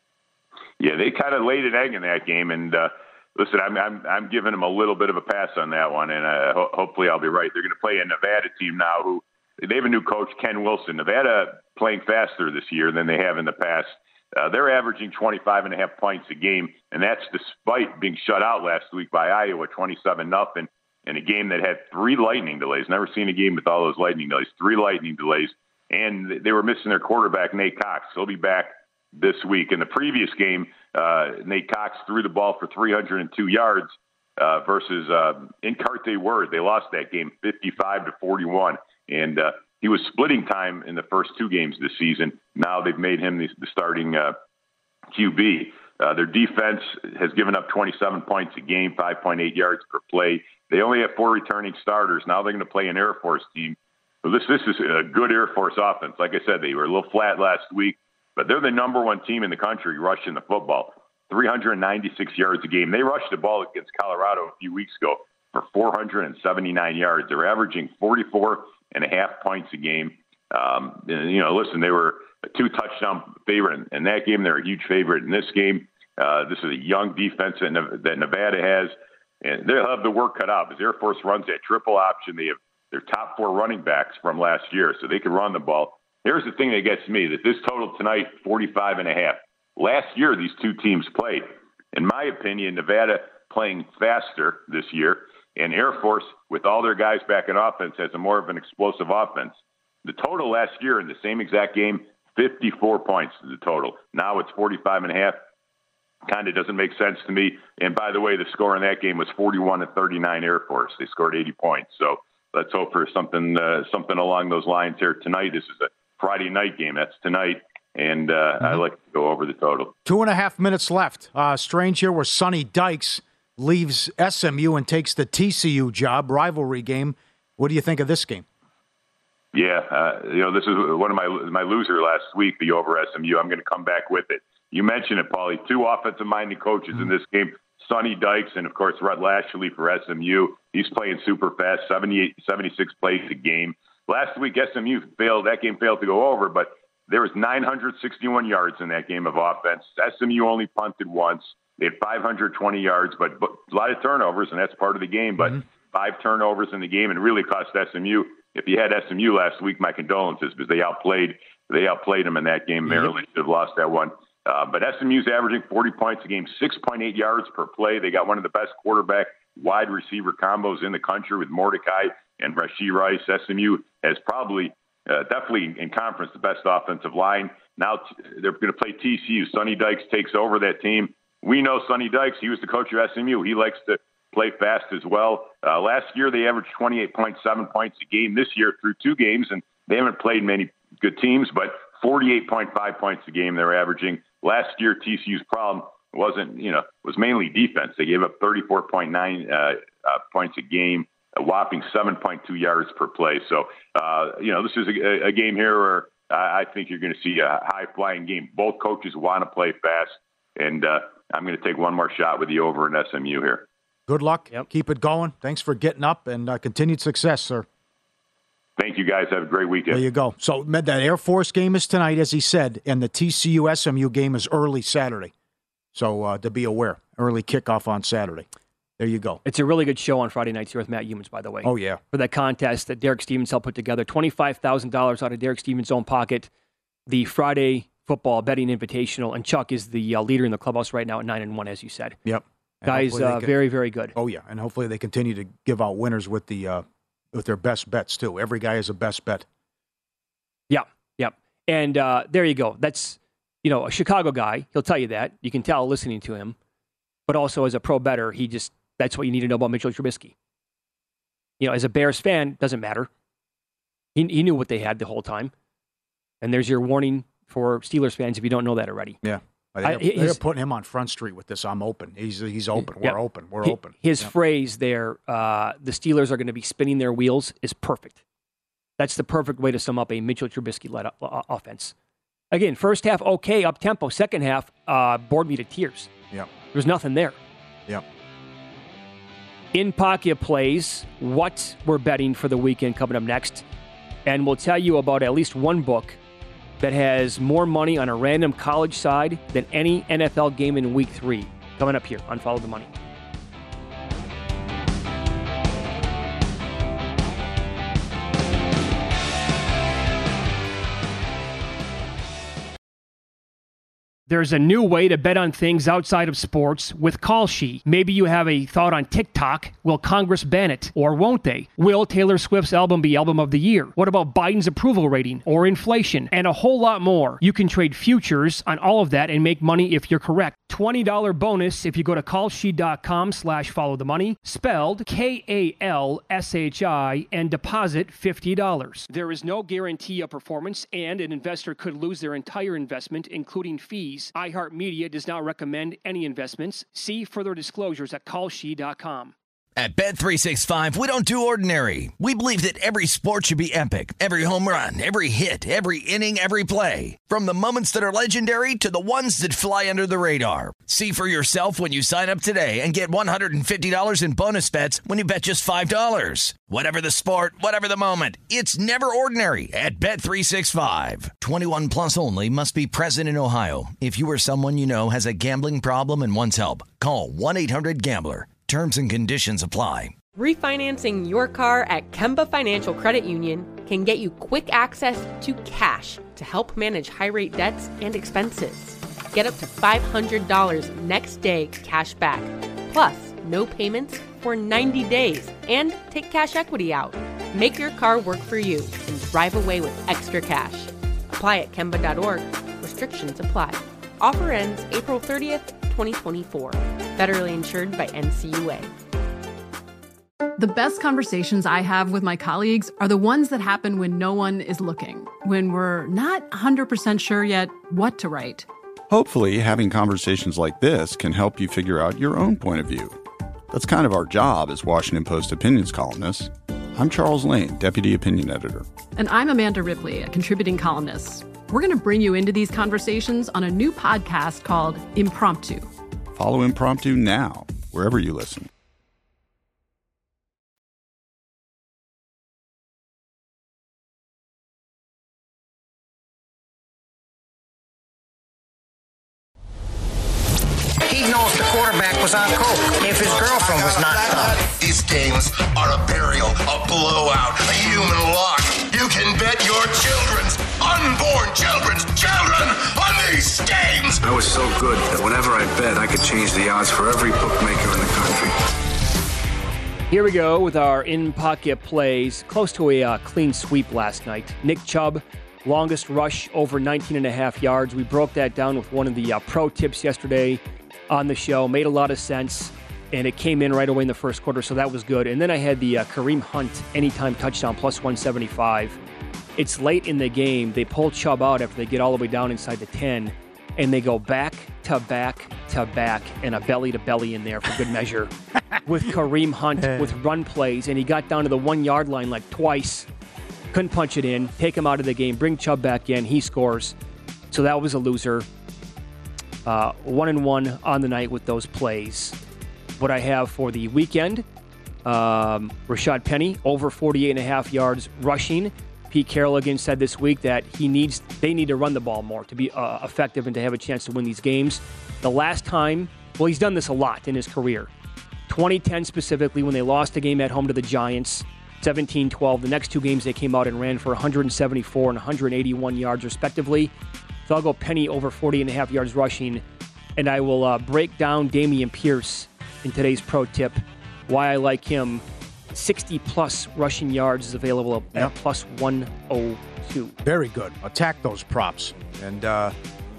Yeah, they kind of laid an egg in that game. And, uh, listen, I'm, I'm I'm giving them a little bit of a pass on that one, and uh, ho- hopefully I'll be right. They're going to play a Nevada team now who they have a new coach, Ken Wilson. Nevada playing faster this year than they have in the past. Uh, they're averaging twenty-five and a half points a game, and that's despite being shut out last week by Iowa, twenty-seven nothing. In a game that had three lightning delays. Never seen a game with all those lightning delays. Three lightning delays. And they were missing their quarterback, Nate Cox. He'll be back this week. In the previous game, uh, Nate Cox threw the ball for three hundred two yards uh, versus uh, Incarte Word. They lost that game fifty-five to forty-one. And uh, he was splitting time in the first two games this season. Now they've made him the, the starting uh, Q B. Uh, their defense has given up twenty-seven points a game, five point eight yards per play. They only have four returning starters. Now they're going to play an Air Force team. Well, this this is a good Air Force offense. Like I said, they were a little flat last week, but they're the number one team in the country rushing the football. three hundred ninety-six yards a game. They rushed the ball against Colorado a few weeks ago for four hundred seventy-nine yards. They're averaging forty-four and a half points a game. Um, and, you know, listen, they were a two-touchdown favorite in that game. They're a huge favorite in this game. Uh, this is a young defense that, that Nevada has. And they'll have the work cut out because Air Force runs that triple option. They have their top four running backs from last year, so they can run the ball. Here's the thing that gets me, that this total tonight, forty-five and a half. Last year, these two teams played. In my opinion, Nevada playing faster this year, and Air Force, with all their guys back in offense, has a more of an explosive offense. The total last year in the same exact game, fifty-four points is the total. Now it's forty-five and a half. kind of doesn't make sense to me. And by the way, the score in that game was forty-one to thirty-nine Air Force. They scored eighty points. So let's hope for something uh, something along those lines here tonight. This is a Friday night game. That's tonight. And uh, mm-hmm. I like to go over the total. Two and a half minutes left. Uh, strange here where Sonny Dykes leaves S M U and takes the T C U job, rivalry game. What do you think of this game? Yeah, uh, you know, this is one of my my loser last week, the over S M U. I'm going to come back with it. You mentioned it, Paulie. Two offensive-minded coaches mm-hmm. in this game, Sonny Dykes and, of course, Rhett Lashley for S M U. He's playing super fast, seventy-eight, seventy-six plays a game. Last week, S M U failed. That game failed to go over, but there was nine hundred sixty-one yards in that game of offense. S M U only punted once. They had five hundred twenty yards, but, but a lot of turnovers, and that's part of the game. But mm-hmm. five turnovers in the game, and it really cost S M U. If you had S M U last week, my condolences, because they outplayed they outplayed them in that game. Mm-hmm. Maryland should have lost that one. Uh, but S M U's averaging forty points a game, six point eight yards per play. They got one of the best quarterback wide receiver combos in the country with Mordecai and Rashee Rice. S M U has probably, uh, definitely in conference, the best offensive line. Now t- they're going to play T C U. Sonny Dykes takes over that team. We know Sonny Dykes. He was the coach of S M U. He likes to play fast as well. Uh, last year, they averaged twenty-eight point seven points a game. This year, through two games, and they haven't played many good teams, but forty-eight point five points a game they're averaging. Last year, T C U's problem wasn't, you know, was mainly defense. They gave up thirty-four point nine uh, uh, points a game, a whopping seven point two yards per play. So, uh, you know, this is a, a game here where I think you're going to see a high-flying game. Both coaches want to play fast, and uh, I'm going to take one more shot with the over in S M U here. Good luck. Yep. Keep it going. Thanks for getting up, and uh, continued success, sir. Thank you, guys. Have a great weekend. There you go. So that Air Force game is tonight, as he said, and the T C U S M U game is early Saturday. So uh, to be aware, early kickoff on Saturday. There you go. It's a really good show on Friday nights here with Matt Humans, by the way. Oh, yeah. For that contest that Derek Stevens helped put together. twenty-five thousand dollars out of Derek Stevens' own pocket. The Friday Football Betting Invitational. And Chuck is the uh, leader in the clubhouse right now at nine and one, as you said. Yep. And Guys, uh, can, very, very good. Oh, yeah. And hopefully they continue to give out winners with the uh, with their best bets, too. Every guy has a best bet. Yeah, yeah. And uh, there you go. That's, you know, a Chicago guy. He'll tell you that. You can tell listening to him. But also as a pro bettor, he just, that's what you need to know about Mitchell Trubisky. You know, as a Bears fan, doesn't matter. He, he knew what they had the whole time. And there's your warning for Steelers fans if you don't know that already. Yeah. They're, I, his, they're putting him on Front Street with this. I'm open. He's he's open. We're yeah. open. We're his, open. His yeah. phrase there, uh, the Steelers are going to be spinning their wheels, is perfect. That's the perfect way to sum up a Mitchell Trubisky-led uh, offense. Again, first half, okay, up-tempo. Second half, uh, bored me to tears. Yeah. There's nothing there. Yeah. In-pocket plays, what we're betting for the weekend coming up next. And we'll tell you about at least one book that has more money on a random college side than any N F L game in week three. Coming up here on Follow the Money. There's a new way to bet on things outside of sports with Kalshi. Maybe you have a thought on TikTok. Will Congress ban it? Or won't they? Will Taylor Swift's album be album of the year? What about Biden's approval rating or inflation? And a whole lot more. You can trade futures on all of that and make money if you're correct. twenty dollars bonus if you go to kalshi.com slash follow the money, spelled K A L S H I, and deposit fifty dollars. There is no guarantee of performance, and an investor could lose their entire investment, including fees. iHeartMedia does not recommend any investments. See further disclosures at kalshi dot com. At Bet three sixty-five, we don't do ordinary. We believe that every sport should be epic. Every home run, every hit, every inning, every play. From the moments that are legendary to the ones that fly under the radar. See for yourself when you sign up today and get one hundred fifty dollars in bonus bets when you bet just five dollars. Whatever the sport, whatever the moment, it's never ordinary at Bet three sixty-five. twenty-one plus only. Must be present in Ohio. If you or someone you know has a gambling problem and wants help, call one eight hundred gambler. Terms and conditions apply. Refinancing your car at Kemba Financial Credit Union can get you quick access to cash to help manage high-rate debts and expenses. Get up to five hundred dollars next day cash back, plus no payments for ninety days, and take cash equity out. Make your car work for you and drive away with extra cash. Apply at Kemba dot org. Restrictions apply. Offer ends April thirtieth, twenty twenty-four. Federally insured by N C U A. The best conversations I have with my colleagues are the ones that happen when no one is looking, when we're not one hundred percent sure yet what to write. Hopefully, having conversations like this can help you figure out your own point of view. That's kind of our job as Washington Post opinions columnists. I'm Charles Lane, Deputy Opinion Editor. And I'm Amanda Ripley, a contributing columnist. We're going to bring you into these conversations on a new podcast called Impromptu. Follow Impromptu now, wherever you listen. He knows the quarterback was on coke if his girlfriend was knocked up. These games are a burial, a blowout, a human lock. You can bet your children's, unborn children's children on these games. I was so good that whenever I bet, I could change the odds for every bookmaker in the country. Here we go with our in-pocket plays. Close to a uh, clean sweep last night. Nick Chubb, longest rush over nineteen and a half yards. We broke that down with one of the uh, pro tips yesterday on the show. Made a lot of sense, and it came in right away in the first quarter, so that was good. And then I had the uh, Kareem Hunt anytime touchdown plus one seventy-five. It's late in the game. They pull Chubb out after they get all the way down inside the ten, and they go back to back to back and a belly to belly in there for good measure with Kareem Hunt with run plays, and he got down to the one-yard line like twice. Couldn't punch it in, take him out of the game, bring Chubb back in, he scores. So that was a loser. Uh, one and one on the night with those plays. What I have for the weekend, um, Rashad Penny, over forty-eight and a half yards rushing. Pete Carroll again said this week that he needs, they need to run the ball more to be uh, effective and to have a chance to win these games. The last time, well, he's done this a lot in his career. twenty ten specifically, when they lost a game at home to the Giants, seventeen twelve. The next two games they came out and ran for one seventy-four and one eighty-one yards respectively. So I'll go Penny over forty and a half yards rushing, and I will uh, break down Dameon Pierce in today's pro tip, why I like him. sixty-plus rushing yards is available at yep. plus one oh two. Very good. Attack those props. And uh,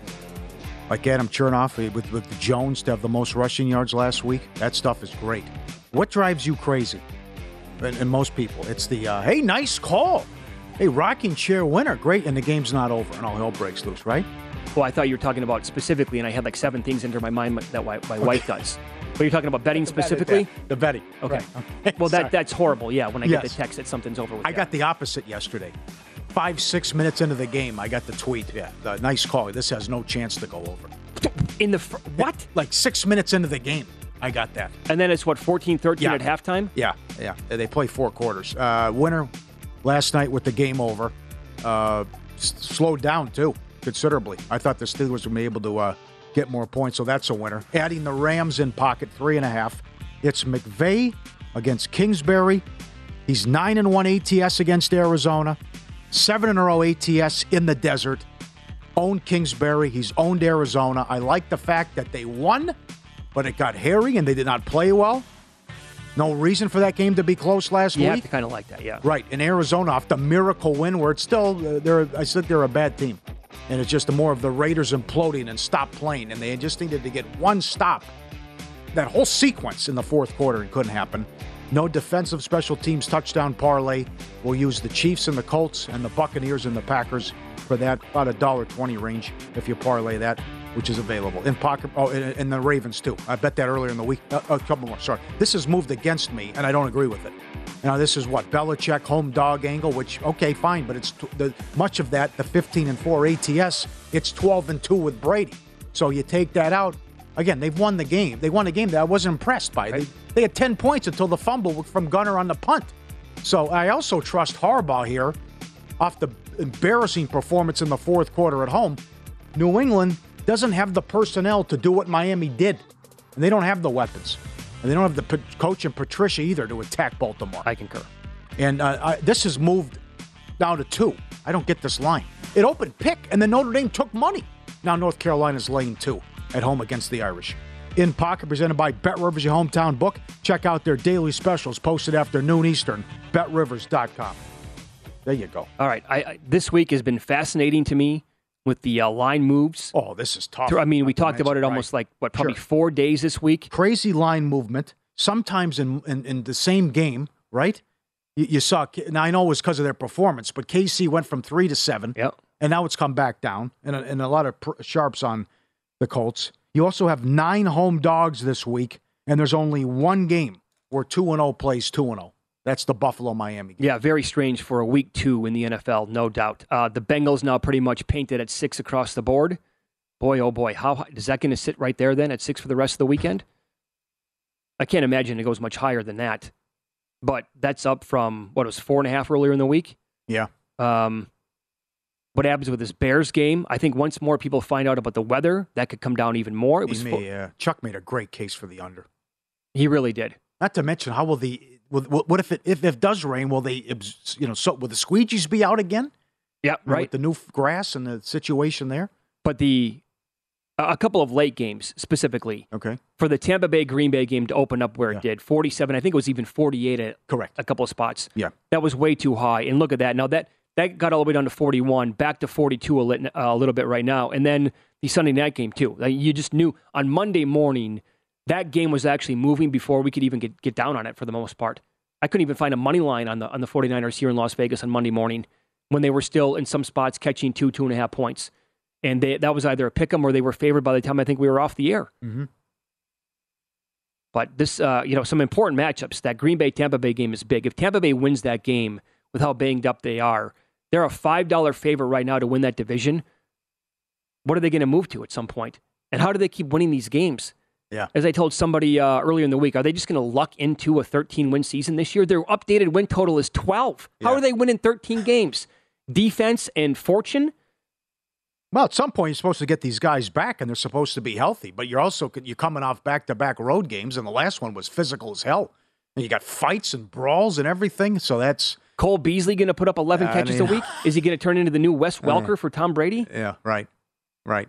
like Adam Chernoff with, with the Jones to have the most rushing yards last week, that stuff is great. What drives you crazy? And, and most people, it's the, uh, hey, nice call. Hey, rocking chair winner. Great. And the game's not over. And all hell breaks loose, right? Well, I thought you were talking about specifically, and I had like seven things enter my mind that my, my wife does. But you're talking about betting specifically? The betting. Okay. Right. Okay. Well, that that's horrible, yeah, when I yes. get the text that something's over with I that. got the opposite yesterday. Five, six minutes into the game, I got the tweet. Yeah, the nice call. This has no chance to go over. In the fr- what? Like six minutes into the game, I got that. And then it's what, fourteen thirteen yeah. at halftime? Yeah, yeah. They play four quarters. Uh, winner last night with the game over. Uh, s- slowed down, too, considerably. I thought the Steelers would be able to uh, get more points, so that's a winner. Adding the Rams in pocket, three and a half. It's McVay against Kingsbury. He's nine and one A T S against Arizona. Seven in a row A T S in the desert. Owned Kingsbury. He's owned Arizona. I like the fact that they won, but it got hairy and they did not play well. No reason for that game to be close last you week. You have to kind of like that, yeah. Right. In Arizona, off the miracle win, where it's still, uh, they're, I said they're a bad team. And it's just more of the Raiders imploding and stop playing. And they just needed to get one stop. That whole sequence in the fourth quarter, it couldn't happen. No defensive special teams touchdown parlay. We'll use the Chiefs and the Colts and the Buccaneers and the Packers for that. About a one dollar twenty range if you parlay that, which is available. In pocket, oh, and, and the Ravens too. I bet that earlier in the week. Uh, a couple more, sorry. This has moved against me, and I don't agree with it. Now, this is what? Belichick home dog angle, which, okay, fine, but it's t- the much of that, the fifteen and four A T S, it's twelve and two with Brady. So you take that out. Again, they've won the game. They won a game that I wasn't impressed by. Right. They, they had ten points until the fumble from Gunner on the punt. So I also trust Harbaugh here off the embarrassing performance in the fourth quarter at home. New England doesn't have the personnel to do what Miami did. And they don't have the weapons. And they don't have the p- coach and Patricia either to attack Baltimore. I concur. And uh, I, this has moved down to two. I don't get this line. It opened pick, and then Notre Dame took money. Now North Carolina's laying two at home against the Irish. In Pocket, presented by Bet Rivers, your hometown book. Check out their daily specials posted after noon Eastern. bet rivers dot com. There you go. All right. I, I, this week has been fascinating to me. with the uh, line moves. Oh, this is tough. I mean, we Not to talked about it mention, almost right. like, what, probably Sure. four days this week? Crazy line movement, sometimes in, in, in the same game, right? You, you saw, now I know it was because of their performance, but K C went from three to seven, yep. and now it's come back down, and a, and a lot of pr- sharps on the Colts. You also have nine home dogs this week, and there's only one game where two and oh plays two and oh. That's the Buffalo-Miami game. Yeah, very strange for a week two in the N F L, no doubt. Uh, the Bengals now pretty much painted at six across the board. Boy, oh boy, how high, is that going to sit right there then at six for the rest of the weekend? I can't imagine it goes much higher than that. But that's up from, what, it was four and a half earlier in the week? Yeah. Um, what happens with this Bears game? I think once more people find out about the weather, that could come down even more. It was He fo- may, uh, Chuck made a great case for the under. He really did. Not to mention, how will the will, what if it if, if it does rain? Will they you know so will the squeegees be out again? Yeah, You know, right. with the new f- grass and the situation there. But the a couple of late games specifically. Okay. For the Tampa Bay Green Bay game to open up where it did, forty-seven. I think it was even forty-eight at Correct. a couple of spots. Yeah. That was way too high. And look at that. Now that that got all the way down to forty-one, back to forty-two a, lit, uh, a little bit right now. And then the Sunday night game too. Like, you just knew on Monday morning that game was actually moving before we could even get, get down on it for the most part. I couldn't even find a money line on the on the 49ers here in Las Vegas on Monday morning when they were still in some spots catching two, two and a half points. And they, that was either a pick 'em or they were favored by the time I think we were off the air. Mm-hmm. But this, uh, you know, some important matchups. That Green Bay Tampa Bay game is big. If Tampa Bay wins that game with how banged up they are, they're a five dollar favorite right now to win that division. What are they going to move to at some point? And how do they keep winning these games? Yeah. As I told somebody uh, earlier in the week, are they just going to luck into a thirteen-win season this year? Their updated win total is twelve. How Yeah. are they winning thirteen games? Defense and fortune? Well, at some point you're supposed to get these guys back, and they're supposed to be healthy. But you're also you're coming off back-to-back road games, and the last one was physical as hell. And you got fights and brawls and everything. So that's Cole Beasley going to put up eleven I catches mean- a week? Is he going to turn into the new Wes Uh, Welker for Tom Brady? yeah, right, right.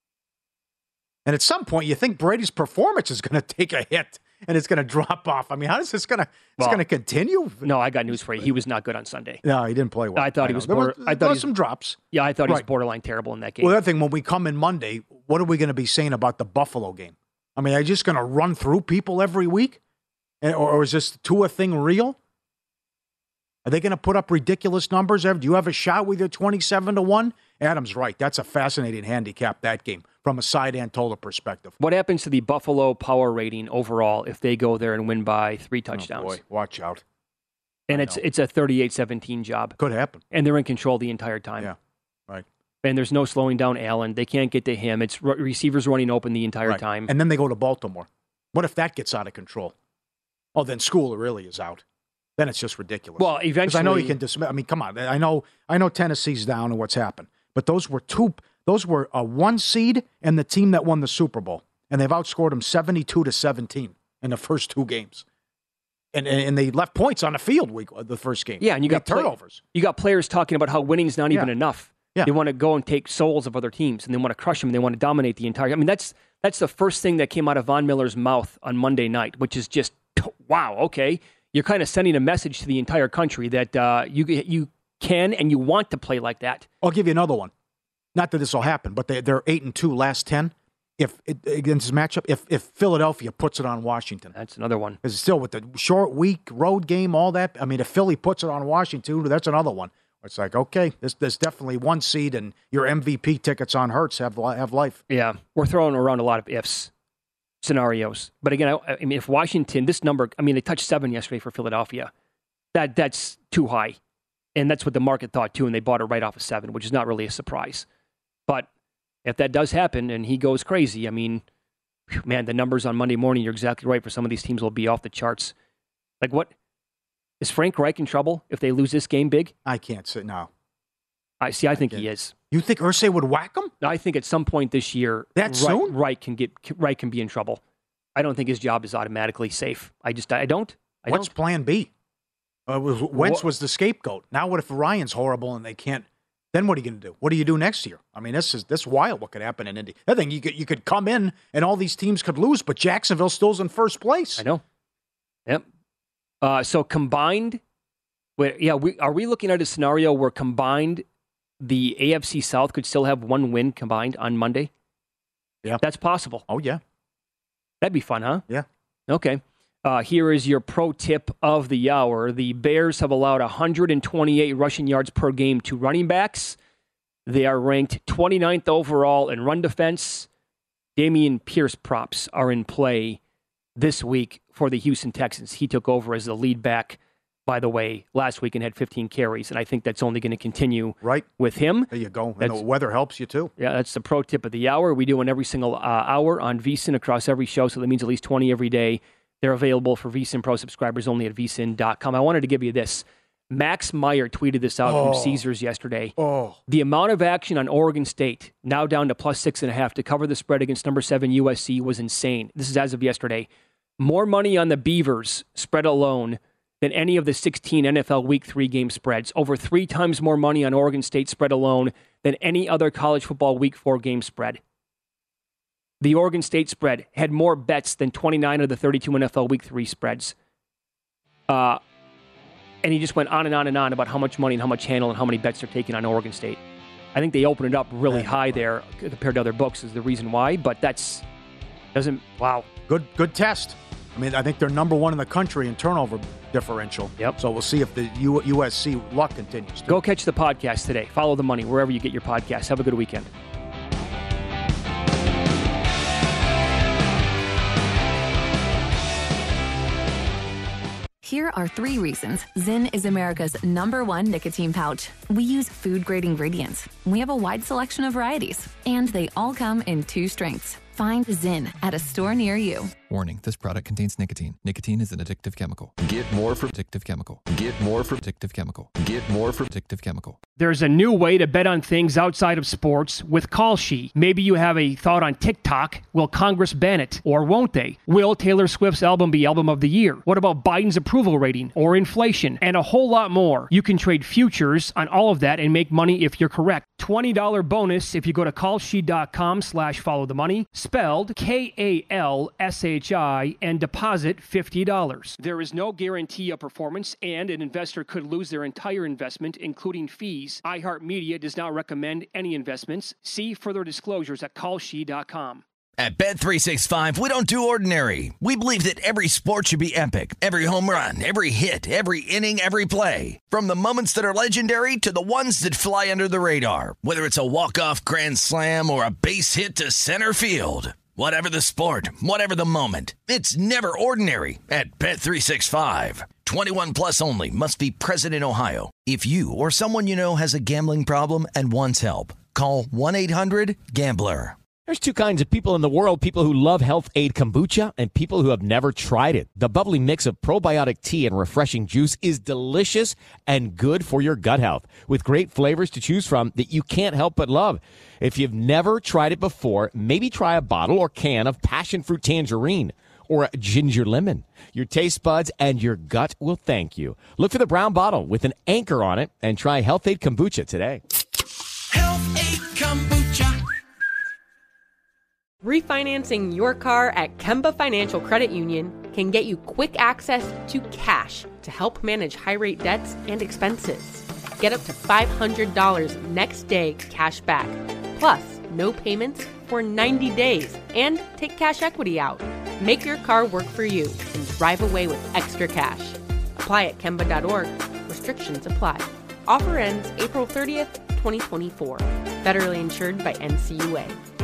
And at some point, you think Brady's performance is going to take a hit and it's going to drop off. I mean, how is this going to? It's Well, going to continue? No, I got news for you. He was not good on Sunday. No, he didn't play well. I thought he know. was There border- was- I thought there he was was- some drops. Yeah, I thought he was Right. borderline terrible in that game. Well, the other thing, when we come in Monday, what are we going to be saying about the Buffalo game? I mean, are you just going to run through people every week? And- Or, or is this Tua thing real? Are they going to put up ridiculous numbers? Do you have a shot with your twenty-seven to one? Adam's right. That's a fascinating handicap, that game, from a side and total perspective. What happens to the Buffalo power rating overall if they go there and win by three touchdowns? Oh, boy, watch out. And I it's know. it's a thirty-eight seventeen job. Could happen. And they're in control the entire time. Yeah, right. And there's no slowing down Allen. They can't get to him. It's re- receivers running open the entire Right. time. And then they go to Baltimore. What if that gets out of control? Oh, then school really is out. Then it's just ridiculous. Well, 'Cause eventually, I know you can dismiss. I mean, come on. I know. I know Tennessee's down and what's happened, but those were two. Those were a one seed and the team that won the Super Bowl, and they've outscored them seventy-two to seventeen in the first two games, and and, and they left points on the field week the first game. Yeah, and you They got play- turnovers. You got players talking about how winning's not even Yeah. enough. Yeah. They want to go and take souls of other teams, and they want to crush them, and they want to dominate the entire. I mean, that's that's the first thing that came out of Von Miller's mouth on Monday night, which is just wow. Okay, you're kind of sending a message to the entire country that uh, you you can and you want to play like that. I'll give you another one. Not that this will happen, but they, they're eight and two last ten. If it, against this matchup, if if Philadelphia puts it on Washington, that's another one. Because still with the short week road game, all that. I mean, if Philly puts it on Washington, that's another one. It's like, okay, this there's definitely one seed, and your M V P tickets on Hurts have li- have life. Yeah, we're throwing around a lot of ifs scenarios, but again, I, I mean, if Washington, this number, I mean, they touched seven yesterday for Philadelphia. That that's too high, and that's what the market thought too, and they bought it right off of seven, which is not really a surprise. But if that does happen and he goes crazy, I mean, whew, man, the numbers on Monday morning, you're exactly right. For some of these teams, will be off the charts. Like, what is Frank Reich in trouble if they lose this game big? I can't say no. I see. I think he is. You think Irsay would whack him? I think at some point this year, That Reich, soon? Reich can get Reich can be in trouble. I don't think his job is automatically safe. I just I don't. I What's don't. Plan B? Uh, was- Wentz was the scapegoat. Now what if Ryan's horrible and they can't? Then what are you going to do? What do you do next year? I mean, this is this is wild. What could happen in Indy? I think you could you could come in and all these teams could lose, but Jacksonville still's in first place. I know. Yep. Uh, so combined, wait, yeah, we, are we looking at a scenario where combined the A F C South could still have one win combined on Monday? Yeah. That's possible. Oh, yeah. That'd be fun, huh? Yeah. Okay. Uh, here is your pro tip of the hour. The Bears have allowed one hundred twenty-eight rushing yards per game to running backs. They are ranked twenty-ninth overall in run defense. Dameon Pierce props are in play this week for the Houston Texans. He took over as the lead back, by the way, last week and had fifteen carries, and I think that's only going to continue right with him. There you go. And the weather helps you, too. Yeah, that's the pro tip of the hour. We do one every single uh, hour on VSiN across every show, so that means at least twenty every day. They're available for VSiN Pro subscribers only at V S I N dot com. I wanted to give you this. Max Meyer tweeted this out oh. from Caesars yesterday. Oh. The amount of action on Oregon State, now down to plus six and a half to cover the spread against number seven U S C, was insane. This is as of yesterday. More money on the Beavers spread alone than any of the sixteen N F L Week three game spreads. Over three times more money on Oregon State spread alone than any other college football Week four game spread. The Oregon State spread had more bets than twenty-nine of the thirty-two N F L Week three spreads. Uh, and he just went on and on and on about how much money and how much handle and how many bets they're taking on Oregon State. I think they opened it up really high there compared to other books is the reason why, but that's doesn't, wow. Good good test. I mean, I think they're number one in the country in turnover differential. Yep. So we'll see if the U- USC luck continues. Go catch the podcast today. Follow the money wherever you get your podcasts. Have a good weekend. Here are three reasons Zyn is America's number one nicotine pouch. We use food-grade ingredients. We have a wide selection of varieties. And they all come in two strengths. Find Zyn at a store near you. Warning, this product contains nicotine. Nicotine is an addictive chemical. Get more from addictive chemical. Get more from addictive chemical. Get more from addictive chemical. There's a new way to bet on things outside of sports with Kalshi. Maybe you have a thought on TikTok. Will Congress ban it? Or won't they? Will Taylor Swift's album be album of the year? What about Biden's approval rating or inflation? And a whole lot more. You can trade futures on all of that and make money if you're correct. twenty dollars bonus if you go to kalshi.com slash follow the money, spelled K A L S H I, and deposit fifty dollars. There is no guarantee of performance, and an investor could lose their entire investment, including fees. iHeartMedia does not recommend any investments. See further disclosures at kalshi dot com. At Bet three sixty-five, we don't do ordinary. We believe that every sport should be epic. Every home run, every hit, every inning, every play. From the moments that are legendary to the ones that fly under the radar. Whether it's a walk-off grand slam or a base hit to center field. Whatever the sport, whatever the moment, it's never ordinary at Bet three sixty-five. twenty-one plus only. Must be present in Ohio. If you or someone you know has a gambling problem and wants help, call one eight hundred gambler. There's two kinds of people in the world, people who love Health Aid Kombucha and people who have never tried it. The bubbly mix of probiotic tea and refreshing juice is delicious and good for your gut health, with great flavors to choose from that you can't help but love. If you've never tried it before, maybe try a bottle or can of passion fruit tangerine or ginger lemon. Your taste buds and your gut will thank you. Look for the brown bottle with an anchor on it and try Health Aid Kombucha today. Health Aid Kombucha. Refinancing your car at Kemba Financial Credit Union can get you quick access to cash to help manage high-rate debts and expenses. Get up to five hundred dollars next day cash back, plus no payments for ninety days, and take cash equity out. Make your car work for you and drive away with extra cash. Apply at Kemba dot org. Restrictions apply. Offer ends April thirtieth, twenty twenty-four. Federally insured by N C U A.